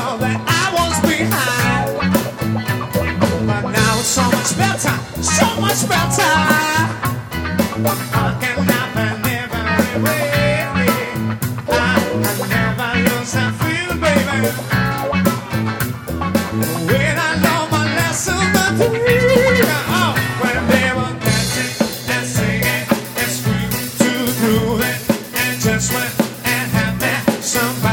know that I was behind, but now it's so much better, so much better. I can never, never way. I never lose that feeling, baby. When I know my lesson, but when they were dancing and singing and screaming to groove it and just went and had that somebody.